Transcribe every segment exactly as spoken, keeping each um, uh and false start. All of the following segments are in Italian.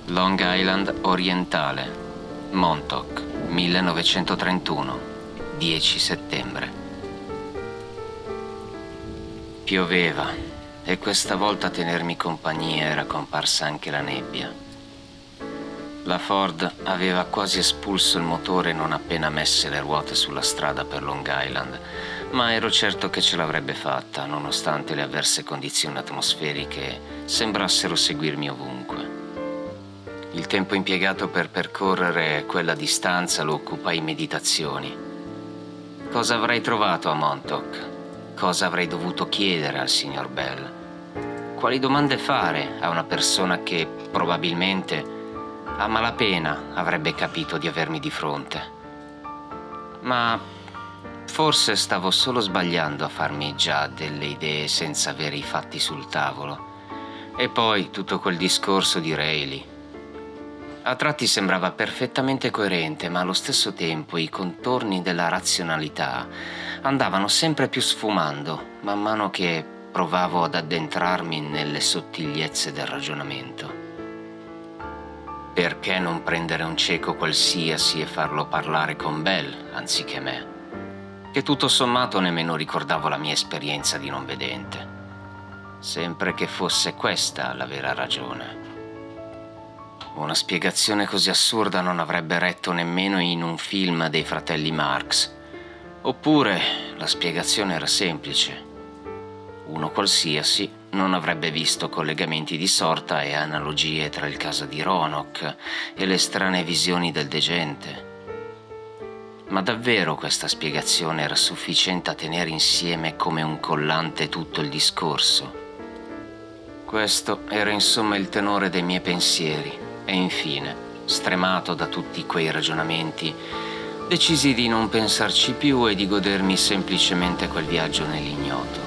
Long Island orientale, Montauk, millenovecentotrentuno, dieci settembre. Pioveva e questa volta a tenermi compagnia era comparsa anche la nebbia. La Ford aveva quasi espulso il motore non appena messe le ruote sulla strada per Long Island, ma ero certo che ce l'avrebbe fatta, nonostante le avverse condizioni atmosferiche sembrassero seguirmi ovunque. Il tempo impiegato per percorrere quella distanza lo occupai in meditazioni. Cosa avrei trovato a Montauk? Cosa avrei dovuto chiedere al signor Bell? Quali domande fare a una persona che probabilmente a malapena avrebbe capito di avermi di fronte? Ma forse stavo solo sbagliando a farmi già delle idee senza avere i fatti sul tavolo. E poi tutto quel discorso di Rayleigh. A tratti sembrava perfettamente coerente, ma allo stesso tempo i contorni della razionalità andavano sempre più sfumando man mano che provavo ad addentrarmi nelle sottigliezze del ragionamento. Perché non prendere un cieco qualsiasi e farlo parlare con Bell anziché me? Che tutto sommato nemmeno ricordavo la mia esperienza di non vedente. Sempre che fosse questa la vera ragione. Una spiegazione così assurda non avrebbe retto nemmeno in un film dei fratelli Marx. Oppure la spiegazione era semplice. Uno qualsiasi non avrebbe visto collegamenti di sorta e analogie tra il caso di Roanoke e le strane visioni del degente. Ma davvero questa spiegazione era sufficiente a tenere insieme come un collante tutto il discorso? Questo era insomma il tenore dei miei pensieri. E infine, stremato da tutti quei ragionamenti, decisi di non pensarci più e di godermi semplicemente quel viaggio nell'ignoto.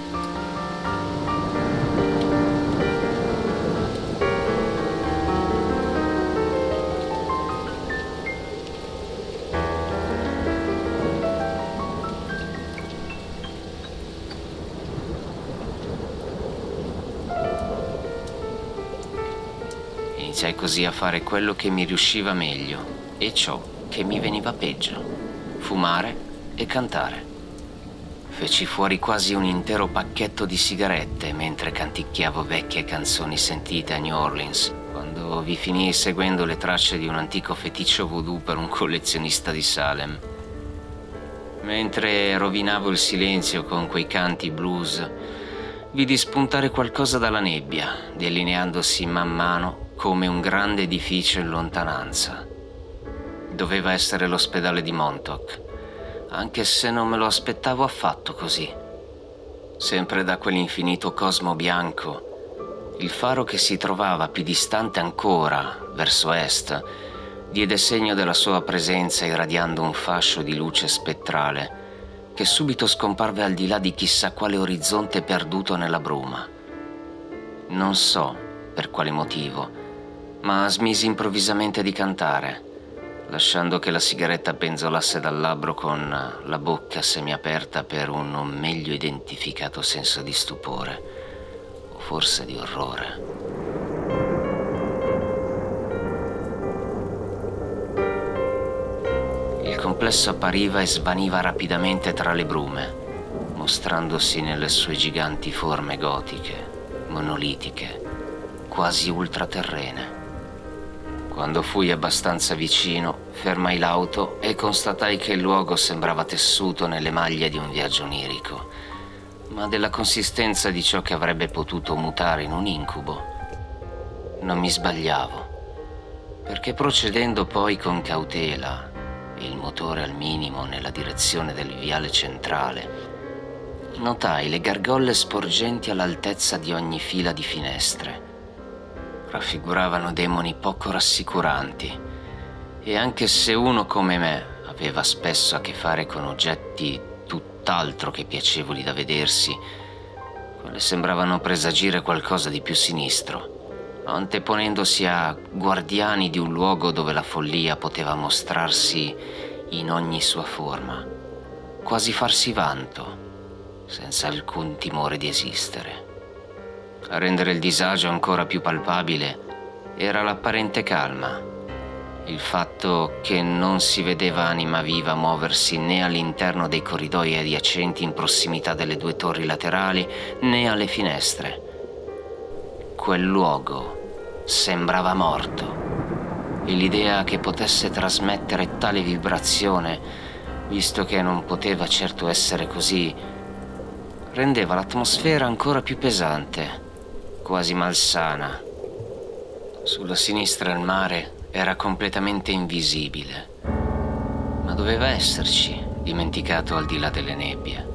Iniziai così a fare quello che mi riusciva meglio e ciò che mi veniva peggio: fumare e cantare. Feci fuori quasi un intero pacchetto di sigarette mentre canticchiavo vecchie canzoni sentite a New Orleans, quando vi finii seguendo le tracce di un antico feticcio voodoo per un collezionista di Salem. Mentre rovinavo il silenzio con quei canti blues, vidi spuntare qualcosa dalla nebbia, delineandosi man mano come un grande edificio in lontananza. Doveva essere l'ospedale di Montauk, anche se non me lo aspettavo affatto così. Sempre da quell'infinito cosmo bianco, il faro che si trovava più distante ancora, verso est, diede segno della sua presenza irradiando un fascio di luce spettrale che subito scomparve al di là di chissà quale orizzonte perduto nella bruma. Non so per quale motivo, ma smisi improvvisamente di cantare, lasciando che la sigaretta penzolasse dal labbro con la bocca semiaperta per un non meglio identificato senso di stupore, o forse di orrore. Il complesso appariva e svaniva rapidamente tra le brume, mostrandosi nelle sue giganti forme gotiche, monolitiche, quasi ultraterrene. Quando fui abbastanza vicino, fermai l'auto e constatai che il luogo sembrava tessuto nelle maglie di un viaggio onirico, ma della consistenza di ciò che avrebbe potuto mutare in un incubo. Non mi sbagliavo, perché procedendo poi con cautela e il motore al minimo nella direzione del viale centrale, notai le gargolle sporgenti all'altezza di ogni fila di finestre. Raffiguravano demoni poco rassicuranti, e anche se uno come me aveva spesso a che fare con oggetti tutt'altro che piacevoli da vedersi, quelle sembravano presagire qualcosa di più sinistro, anteponendosi a guardiani di un luogo dove la follia poteva mostrarsi in ogni sua forma, quasi farsi vanto, senza alcun timore di esistere. A rendere il disagio ancora più palpabile, era l'apparente calma, il fatto che non si vedeva anima viva muoversi né all'interno dei corridoi adiacenti in prossimità delle due torri laterali né alle finestre. Quel luogo sembrava morto e l'idea che potesse trasmettere tale vibrazione, visto che non poteva certo essere così, rendeva l'atmosfera ancora più pesante, quasi malsana. Sulla sinistra il mare era completamente invisibile, ma doveva esserci, dimenticato al di là delle nebbie.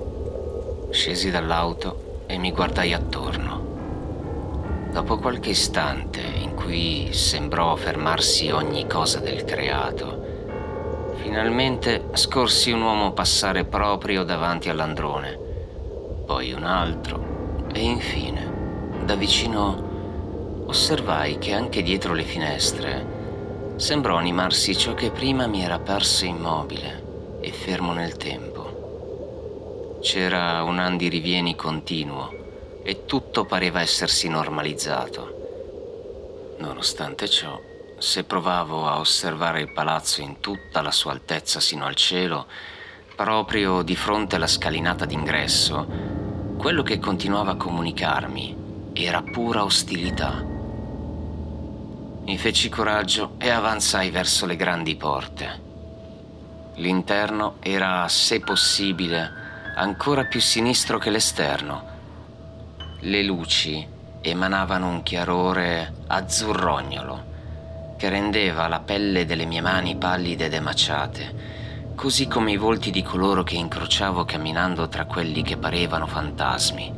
Scesi dall'auto e mi guardai attorno. Dopo qualche istante in cui sembrò fermarsi ogni cosa del creato, finalmente scorsi un uomo passare proprio davanti all'androne, poi un altro e infine, da vicino, osservai che anche dietro le finestre sembrò animarsi ciò che prima mi era parso immobile e fermo nel tempo. C'era un andirivieni continuo e tutto pareva essersi normalizzato. Nonostante ciò, se provavo a osservare il palazzo in tutta la sua altezza sino al cielo, proprio di fronte alla scalinata d'ingresso, quello che continuava a comunicarmi era pura ostilità. Mi feci coraggio e avanzai verso le grandi porte. L'interno era, se possibile, ancora più sinistro che l'esterno. Le luci emanavano un chiarore azzurrognolo che rendeva la pelle delle mie mani pallide ed emaciate, così come i volti di coloro che incrociavo camminando tra quelli che parevano fantasmi.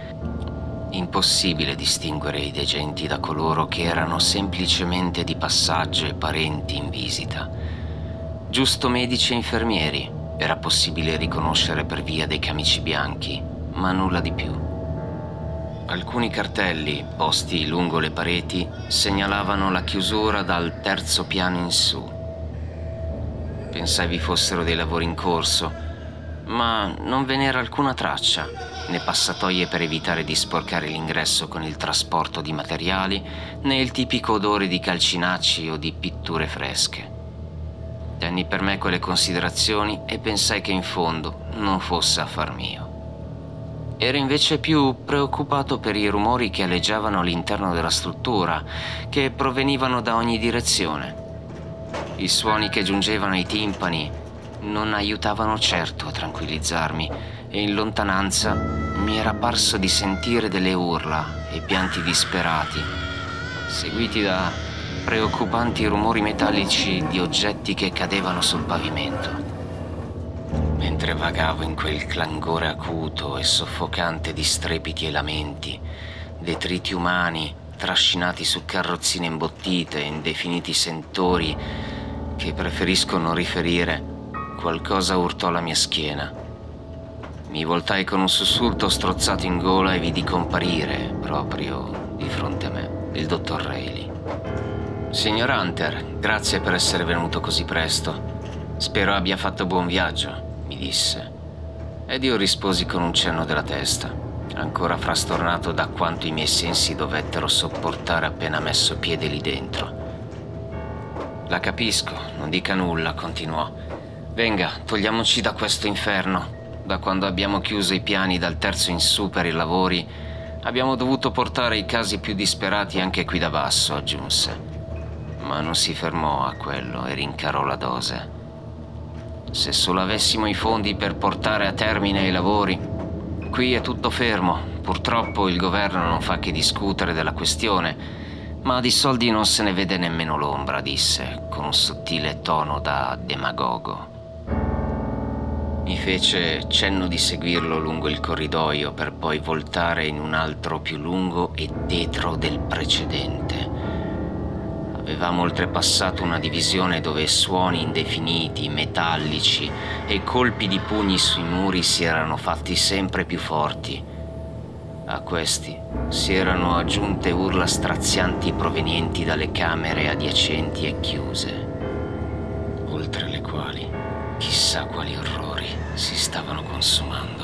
Impossibile distinguere i degenti da coloro che erano semplicemente di passaggio e parenti in visita. Giusto medici e infermieri era possibile riconoscere per via dei camici bianchi, ma nulla di più. Alcuni cartelli, posti lungo le pareti, segnalavano la chiusura dal terzo piano in su. Pensai vi fossero dei lavori in corso, ma non ve n'era alcuna traccia, né passatoie per evitare di sporcare l'ingresso con il trasporto di materiali, né il tipico odore di calcinacci o di pitture fresche. Tenni per me quelle considerazioni e pensai che in fondo non fosse affar mio. Ero invece più preoccupato per i rumori che aleggiavano all'interno della struttura, che provenivano da ogni direzione. I suoni che giungevano ai timpani non aiutavano certo a tranquillizzarmi e in lontananza mi era parso di sentire delle urla e pianti disperati, seguiti da preoccupanti rumori metallici di oggetti che cadevano sul pavimento. Mentre vagavo in quel clangore acuto e soffocante di strepiti e lamenti, detriti umani trascinati su carrozzine imbottite e indefiniti sentori che preferisco non riferire, qualcosa urtò la mia schiena. Mi voltai con un sussulto strozzato in gola e vidi comparire, proprio di fronte a me, il dottor Reilly. «Signor Hunter, grazie per essere venuto così presto. Spero abbia fatto buon viaggio», mi disse. Ed io risposi con un cenno della testa, ancora frastornato da quanto i miei sensi dovettero sopportare appena messo piede lì dentro. «La capisco, non dica nulla», continuò. «Venga, togliamoci da questo inferno. Da quando abbiamo chiuso i piani dal terzo in su per i lavori, abbiamo dovuto portare i casi più disperati anche qui da basso», aggiunse. Ma non si fermò a quello e rincarò la dose. «Se solo avessimo i fondi per portare a termine i lavori. Qui è tutto fermo. Purtroppo il governo non fa che discutere della questione, ma di soldi non se ne vede nemmeno l'ombra», disse, con un sottile tono da demagogo. Mi fece cenno di seguirlo lungo il corridoio per poi voltare in un altro più lungo e tetro del precedente. Avevamo oltrepassato una divisione dove suoni indefiniti, metallici e colpi di pugni sui muri si erano fatti sempre più forti. A questi si erano aggiunte urla strazianti provenienti dalle camere adiacenti e chiuse, oltre le quali chissà quali orrori si stavano consumando.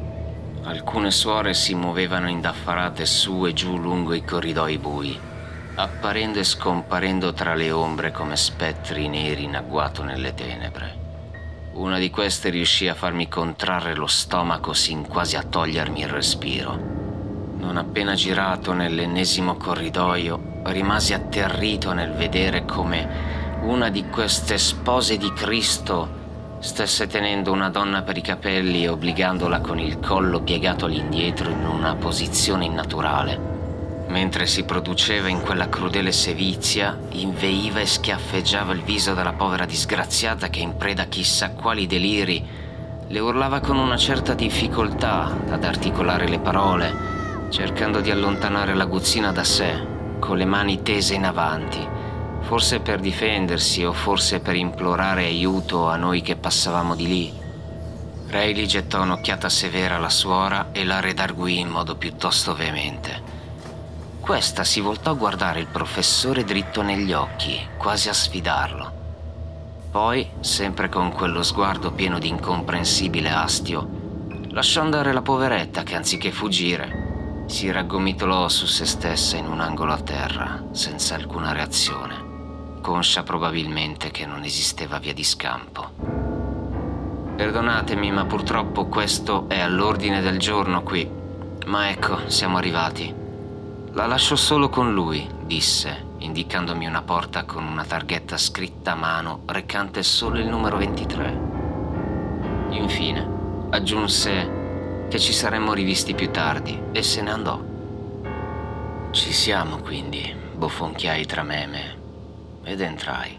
Alcune suore si muovevano indaffarate su e giù lungo i corridoi bui. apparendo e scomparendo tra le ombre come spettri neri in agguato nelle tenebre. Una di queste riuscì a farmi contrarre lo stomaco sin quasi a togliermi il respiro. Non appena girato nell'ennesimo corridoio, rimasi atterrito nel vedere come una di queste spose di Cristo stesse tenendo una donna per i capelli e obbligandola con il collo piegato all'indietro in una posizione innaturale. Mentre si produceva in quella crudele sevizia, inveiva e schiaffeggiava il viso della povera disgraziata che, in preda a chissà quali deliri, le urlava con una certa difficoltà ad articolare le parole, cercando di allontanare l'aguzzina da sé, con le mani tese in avanti, forse per difendersi o forse per implorare aiuto a noi che passavamo di lì. Riley gettò un'occhiata severa alla suora e la redarguì in modo piuttosto veemente. Questa si voltò a guardare il professore dritto negli occhi, quasi a sfidarlo. Poi, sempre con quello sguardo pieno di incomprensibile astio, lasciò andare la poveretta che, anziché fuggire, si raggomitolò su se stessa in un angolo a terra, senza alcuna reazione, conscia probabilmente che non esisteva via di scampo. Perdonatemi, ma purtroppo questo è all'ordine del giorno qui. Ma ecco, siamo arrivati. La lascio solo con lui, disse, indicandomi una porta con una targhetta scritta a mano recante solo il numero ventitré. Infine, aggiunse che ci saremmo rivisti più tardi e se ne andò. Ci siamo quindi, bofonchiai tra me e me, ed entrai.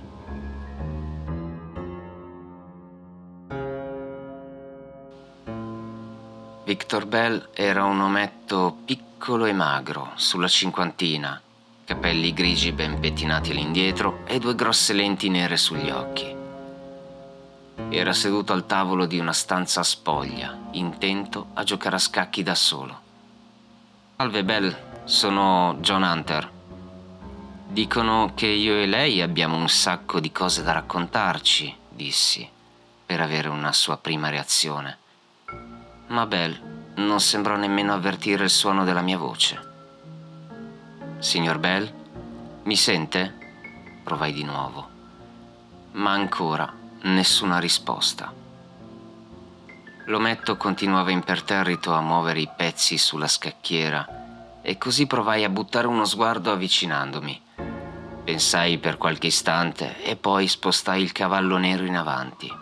Victor Bell era un ometto piccolo e magro, sulla cinquantina, capelli grigi ben pettinati all'indietro e due grosse lenti nere sugli occhi. Era seduto al tavolo di una stanza a spoglia, intento a giocare a scacchi da solo. Salve Bell, sono John Hunter. Dicono che io e lei abbiamo un sacco di cose da raccontarci, dissi, per avere una sua prima reazione. Ma Bell non sembrò nemmeno avvertire il suono della mia voce. Signor Bell, mi sente? Provai di nuovo. Ma ancora nessuna risposta. L'ometto continuava imperterrito a muovere i pezzi sulla scacchiera e così provai a buttare uno sguardo avvicinandomi. Pensai per qualche istante e poi spostai il cavallo nero in avanti.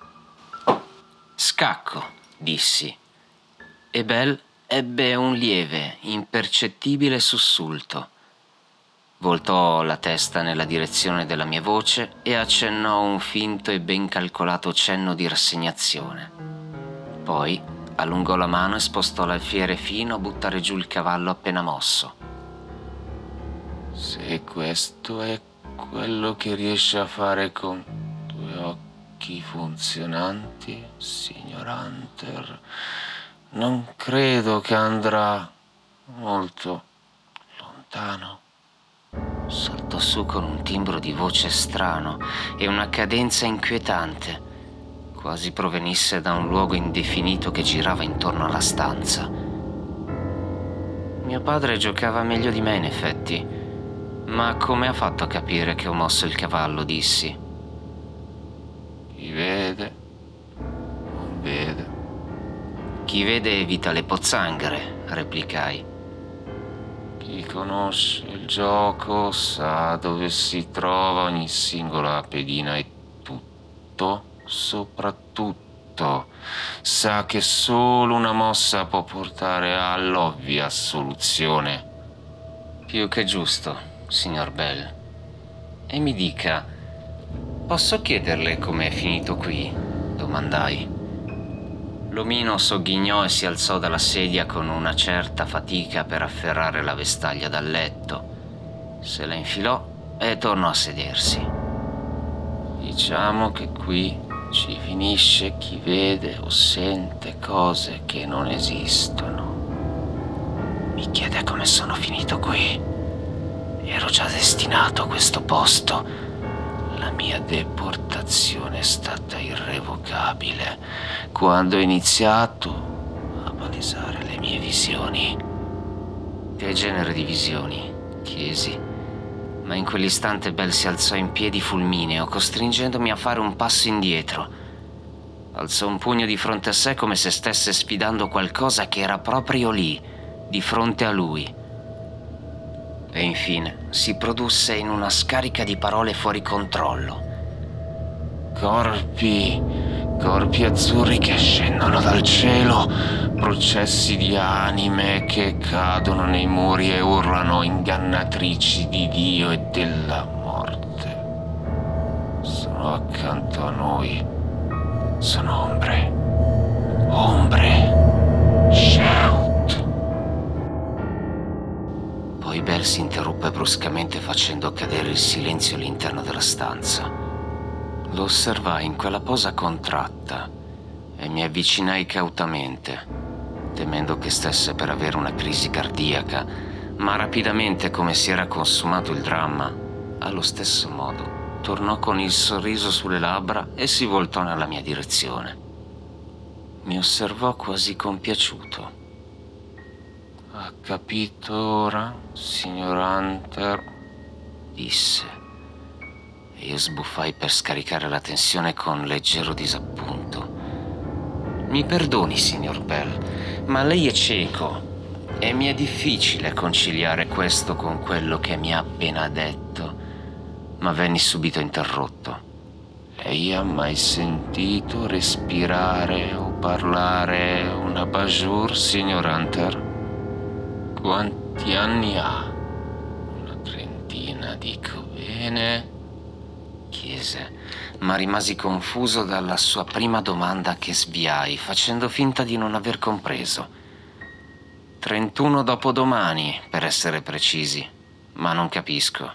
Scacco, dissi. E Bell ebbe un lieve, impercettibile sussulto. Voltò la testa nella direzione della mia voce e accennò un finto e ben calcolato cenno di rassegnazione. Poi allungò la mano e spostò l'alfiere fino a buttare giù il cavallo appena mosso. Se questo è quello che riesce a fare con due occhi funzionanti, signor Hunter, non credo che andrà molto lontano. Saltò su con un timbro di voce strano e una cadenza inquietante, quasi provenisse da un luogo indefinito che girava intorno alla stanza. Mio padre giocava meglio di me, in effetti, ma come ha fatto a capire che ho mosso il cavallo, dissi. Chi vede, non vede. Chi vede evita le pozzanghere, replicai. Chi conosce il gioco sa dove si trova ogni singola pedina e tutto, soprattutto, sa che solo una mossa può portare all'ovvia soluzione. Più che giusto, signor Bell. E mi dica, posso chiederle come è finito qui? Domandai. L'omino sogghignò e si alzò dalla sedia con una certa fatica per afferrare la vestaglia dal letto. Se la infilò e tornò a sedersi. Diciamo che qui ci finisce chi vede o sente cose che non esistono. Mi chiede come sono finito qui. Ero già destinato a questo posto. La mia deportazione è stata irrevocabile quando ho iniziato a palesare le mie visioni. Che genere di visioni? Chiesi. Ma in quell'istante Bell si alzò in piedi fulmineo, costringendomi a fare un passo indietro. Alzò un pugno di fronte a sé come se stesse sfidando qualcosa che era proprio lì, di fronte a lui. E infine si produsse in una scarica di parole fuori controllo. Corpi, corpi azzurri che scendono dal cielo, processi di anime che cadono nei muri e urlano ingannatrici di Dio e della morte. Sono accanto a noi. Sono ombre. Ombre. Shout. Poi Bell si interruppe bruscamente facendo cadere il silenzio all'interno della stanza. Lo osservai in quella posa contratta e mi avvicinai cautamente, temendo che stesse per avere una crisi cardiaca, ma rapidamente, come si era consumato il dramma, allo stesso modo tornò con il sorriso sulle labbra e si voltò nella mia direzione. Mi osservò quasi compiaciuto. Ha capito ora, signor Hunter? Disse. Io sbuffai per scaricare la tensione con leggero disappunto. Mi perdoni, signor Bell, ma lei è cieco e mi è difficile conciliare questo con quello che mi ha appena detto. Ma venni subito interrotto. Lei ha mai sentito respirare o parlare una Bajur, signor Hunter? Quanti anni ha? Una trentina, dico bene? Chiese, ma rimasi confuso dalla sua prima domanda che sviai, facendo finta di non aver compreso. Trentuno dopodomani, per essere precisi, ma non capisco.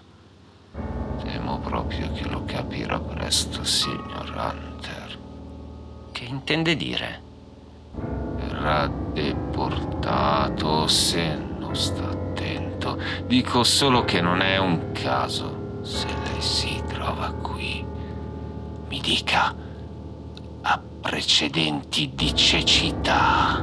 Temo proprio che lo capirà presto, signor Hunter. Che intende dire? Verrà deportato se non sta attento. Dico solo che non è un caso se lei si trova qui. Mi dica, ha precedenti di cecità?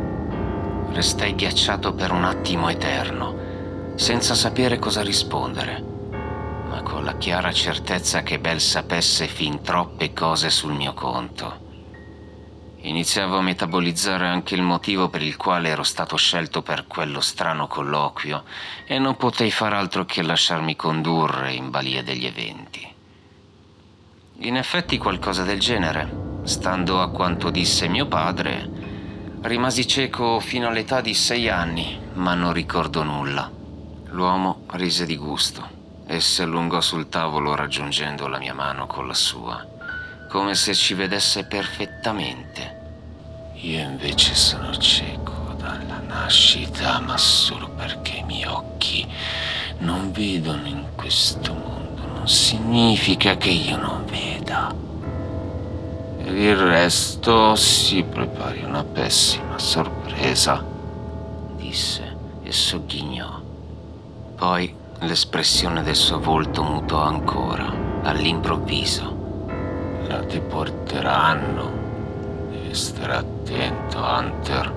Restai ghiacciato per un attimo eterno, senza sapere cosa rispondere, ma con la chiara certezza che Bell sapesse fin troppe cose sul mio conto. Iniziavo a metabolizzare anche il motivo per il quale ero stato scelto per quello strano colloquio e non potei far altro che lasciarmi condurre in balia degli eventi. In effetti qualcosa del genere. Stando a quanto disse mio padre, rimasi cieco fino all'età di sei anni, ma non ricordo nulla. L'uomo rise di gusto e si allungò sul tavolo raggiungendo la mia mano con la sua, come se ci vedesse perfettamente. Io invece sono cieco dalla nascita, ma solo perché i miei occhi non vedono in questo mondo. Non significa che io non veda. Per il resto si prepari una pessima sorpresa, disse e sogghignò. Poi l'espressione del suo volto mutò ancora, all'improvviso. La deporteranno. Devi stare attento, Hunter.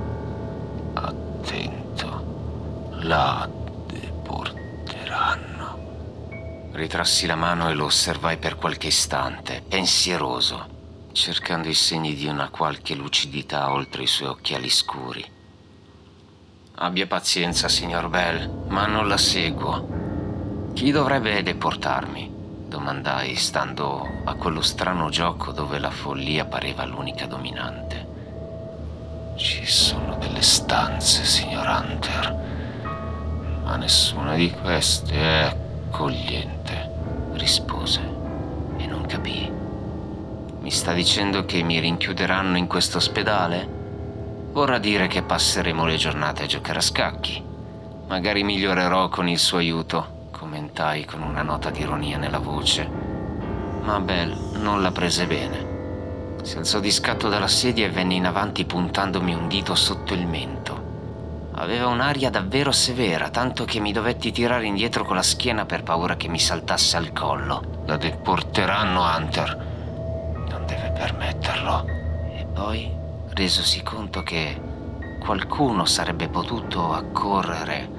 Attento. La deporteranno. Ritrassi la mano e lo osservai per qualche istante, pensieroso, cercando i segni di una qualche lucidità oltre i suoi occhiali scuri. Abbia pazienza, signor Bell, ma non la seguo. Chi dovrebbe deportarmi? Domandai, stando a quello strano gioco dove la follia pareva l'unica dominante. Ci sono delle stanze, signor Hunter, ma nessuna di queste è accogliente, rispose, e non capii. Mi sta dicendo che mi rinchiuderanno in questo ospedale? Vorrà dire che passeremo le giornate a giocare a scacchi. Magari migliorerò con il suo aiuto, commentai con una nota di ironia nella voce. Ma Bell non la prese bene. Si alzò di scatto dalla sedia e venne in avanti puntandomi un dito sotto il mento. Aveva un'aria davvero severa, tanto che mi dovetti tirare indietro con la schiena per paura che mi saltasse al collo. La deporteranno, Hunter. Non deve permetterlo. E poi, resosi conto che qualcuno sarebbe potuto accorrere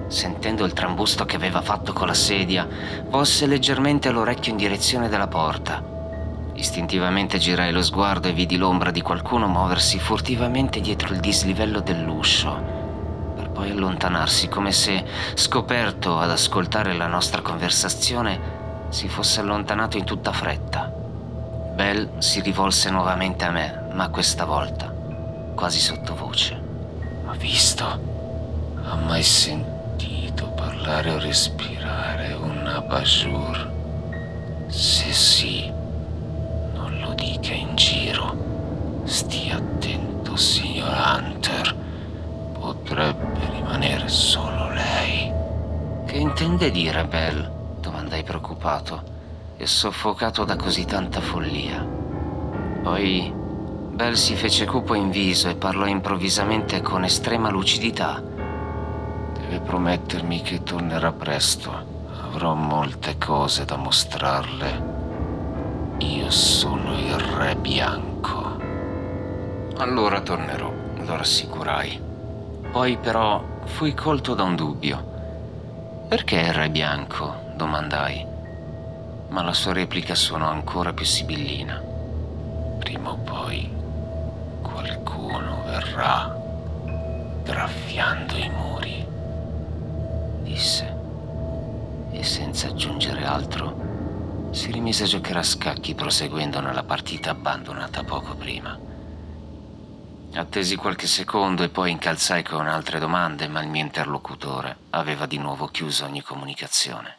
sentendo il trambusto che aveva fatto con la sedia, volse leggermente l'orecchio in direzione della porta. Istintivamente girai lo sguardo e vidi l'ombra di qualcuno muoversi furtivamente dietro il dislivello dell'uscio, per poi allontanarsi come se, scoperto ad ascoltare la nostra conversazione, si fosse allontanato in tutta fretta. Belle si rivolse nuovamente a me, ma questa volta quasi sottovoce. Ha visto? Ha mai sentito parlare o respirare un abajur? Se sì, non lo dica in giro. Stia attento, signor Hunter. Potrebbe rimanere solo lei. Che intende dire, Belle? Domandai preoccupato e soffocato da così tanta follia. Poi Belle si fece cupo in viso e parlò improvvisamente con estrema lucidità. Deve promettermi che tornerà presto. Avrò molte cose da mostrarle. Io sono il Re Bianco. Allora tornerò, lo rassicurai. Poi però fui colto da un dubbio. Perché il Re Bianco? Domandai. Ma la sua replica suonò ancora più sibillina. Prima o poi qualcuno verrà graffiando i muri, disse, e senza aggiungere altro si rimise a giocare a scacchi proseguendo nella partita abbandonata poco prima. Attesi qualche secondo e poi incalzai con altre domande, ma il mio interlocutore aveva di nuovo chiuso ogni comunicazione.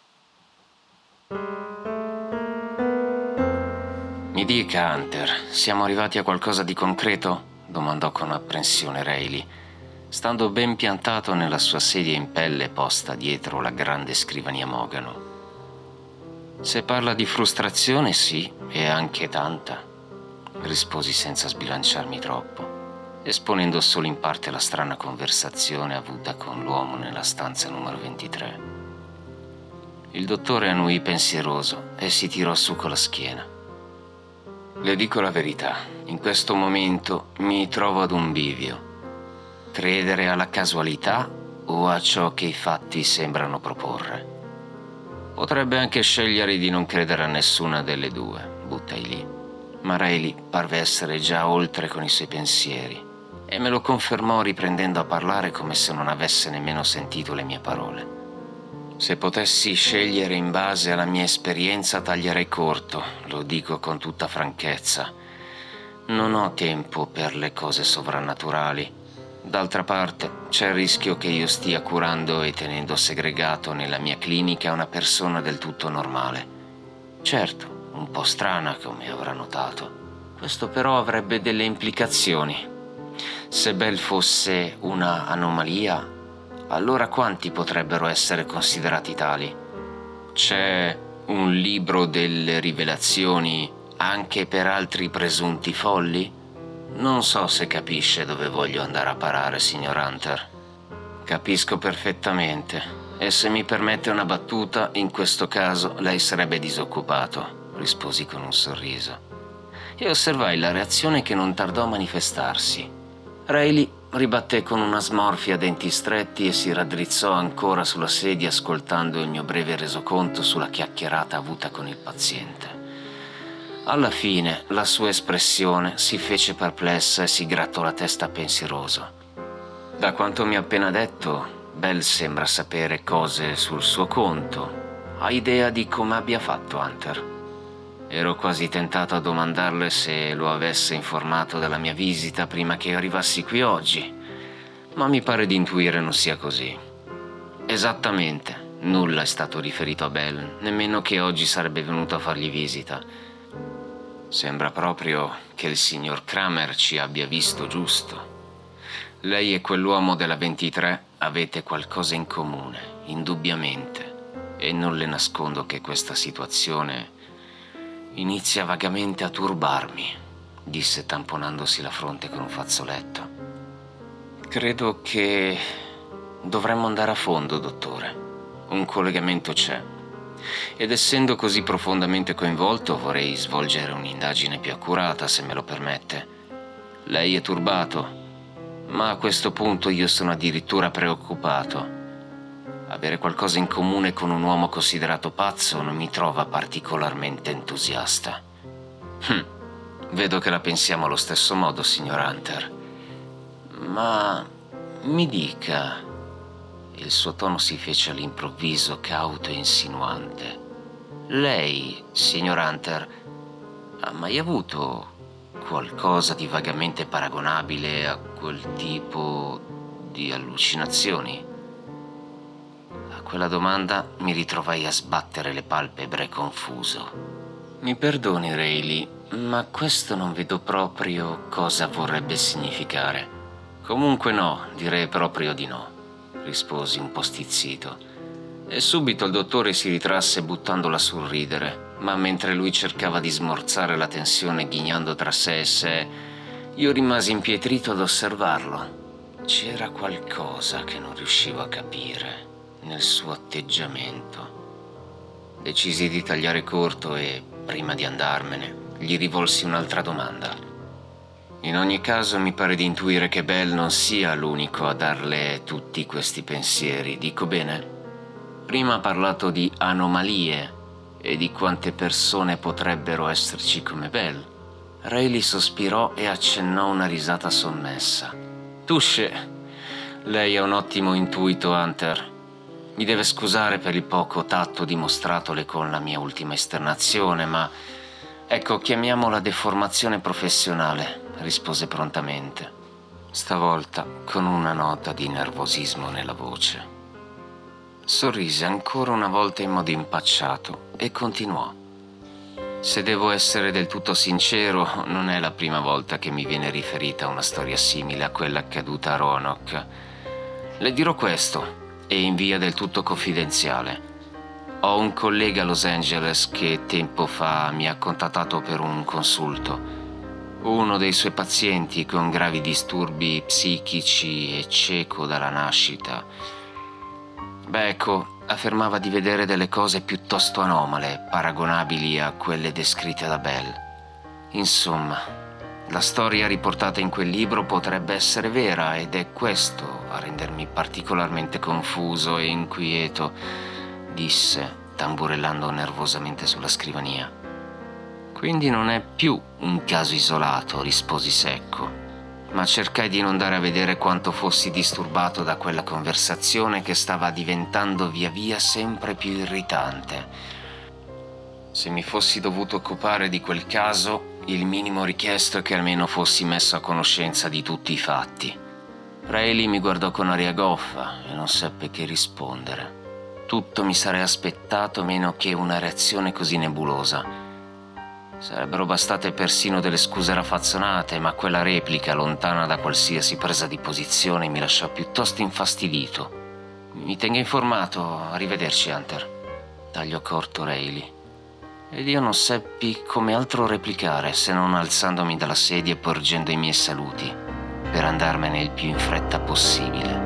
Mi dica, Hunter, siamo arrivati a qualcosa di concreto? Domandò con apprensione Riley, stando ben piantato nella sua sedia in pelle posta dietro la grande scrivania mogano. Se parla di frustrazione, sì, e anche tanta, risposi senza sbilanciarmi troppo, esponendo solo in parte la strana conversazione avuta con l'uomo nella stanza numero ventitré. Il dottore annuì pensieroso e si tirò su con la schiena. Le dico la verità, in questo momento mi trovo ad un bivio. Credere alla casualità o a ciò che i fatti sembrano proporre? Potrebbe anche scegliere di non credere a nessuna delle due, buttai lì. Ma Riley parve essere già oltre con i suoi pensieri e me lo confermò riprendendo a parlare come se non avesse nemmeno sentito le mie parole. Se potessi scegliere in base alla mia esperienza taglierei corto, lo dico con tutta franchezza. Non ho tempo per le cose sovrannaturali. D'altra parte, c'è il rischio che io stia curando e tenendo segregato nella mia clinica una persona del tutto normale. Certo, un po' strana, come avrà notato. Questo però avrebbe delle implicazioni. Se Belle fosse una anomalia, allora quanti potrebbero essere considerati tali? C'è un libro delle rivelazioni anche per altri presunti folli? Non so se capisce dove voglio andare a parare, signor Hunter. Capisco perfettamente, e se mi permette una battuta, in questo caso lei sarebbe disoccupato, risposi con un sorriso. E osservai la reazione che non tardò a manifestarsi. Riley ribatté con una smorfia a denti stretti e si raddrizzò ancora sulla sedia ascoltando il mio breve resoconto sulla chiacchierata avuta con il paziente. Alla fine la sua espressione si fece perplessa e si grattò la testa pensieroso. Da quanto mi ha appena detto, Belle sembra sapere cose sul suo conto. Ha idea di come abbia fatto Hunter? Ero quasi tentato a domandarle se lo avesse informato della mia visita prima che io arrivassi qui oggi, ma mi pare di intuire non sia così. Esattamente, nulla è stato riferito a Belle, nemmeno che oggi sarebbe venuto a fargli visita. Sembra proprio che il signor Kramer ci abbia visto giusto. Lei e quell'uomo della ventitré avete qualcosa in comune, indubbiamente, e non le nascondo che questa situazione inizia vagamente a turbarmi, disse tamponandosi la fronte con un fazzoletto. Credo che dovremmo andare a fondo, dottore. Un collegamento c'è. Ed essendo così profondamente coinvolto, vorrei svolgere un'indagine più accurata, se me lo permette. Lei è turbato, ma a questo punto io sono addirittura preoccupato. Avere qualcosa in comune con un uomo considerato pazzo non mi trova particolarmente entusiasta. Hm, vedo che la pensiamo allo stesso modo, signor Hunter. Ma mi dica... Il suo tono si fece all'improvviso cauto e insinuante. Lei, signor Hunter, ha mai avuto qualcosa di vagamente paragonabile a quel tipo di allucinazioni? A quella domanda mi ritrovai a sbattere le palpebre confuso. Mi perdoni, Rayleigh, ma questo non vedo proprio cosa vorrebbe significare. Comunque no, direi proprio di no, risposi un po' stizzito. E subito il dottore si ritrasse buttandola sul ridere, ma mentre lui cercava di smorzare la tensione ghignando tra sé e sé, io rimasi impietrito ad osservarlo. C'era qualcosa che non riuscivo a capire nel suo atteggiamento. Decisi di tagliare corto e, prima di andarmene, gli rivolsi un'altra domanda. In ogni caso mi pare di intuire che Belle non sia l'unico a darle tutti questi pensieri, dico bene? Prima ha parlato di anomalie e di quante persone potrebbero esserci come Belle. Rayleigh sospirò e accennò una risata sommessa. Touché! Lei ha un ottimo intuito, Hunter. Mi deve scusare per il poco tatto dimostratole con la mia ultima esternazione, ma... Ecco, chiamiamola deformazione professionale, rispose prontamente, stavolta con una nota di nervosismo nella voce. Sorrise ancora una volta in modo impacciato e continuò. Se devo essere del tutto sincero, non è la prima volta che mi viene riferita una storia simile a quella accaduta a Roanoke. Le dirò questo, e in via del tutto confidenziale. Ho un collega a Los Angeles che tempo fa mi ha contattato per un consulto. Uno dei suoi pazienti con gravi disturbi psichici e cieco dalla nascita. Beh, ecco, affermava di vedere delle cose piuttosto anomale, paragonabili a quelle descritte da Belle. Insomma, la storia riportata in quel libro potrebbe essere vera ed è questo a rendermi particolarmente confuso e inquieto, disse, tamburellando nervosamente sulla scrivania. Quindi non è più un caso isolato, risposi secco, ma cercai di non dare a vedere quanto fossi disturbato da quella conversazione che stava diventando via via sempre più irritante. Se mi fossi dovuto occupare di quel caso, il minimo richiesto è che almeno fossi messo a conoscenza di tutti i fatti. Rayleigh mi guardò con aria goffa e non seppe che rispondere. Tutto mi sarei aspettato meno che una reazione così nebulosa. Sarebbero bastate persino delle scuse raffazzonate, ma quella replica, lontana da qualsiasi presa di posizione, mi lasciò piuttosto infastidito. Mi tenga informato, arrivederci, Hunter. Tagliò corto Rayleigh. Ed io non seppi come altro replicare se non alzandomi dalla sedia e porgendo i miei saluti, per andarmene il più in fretta possibile.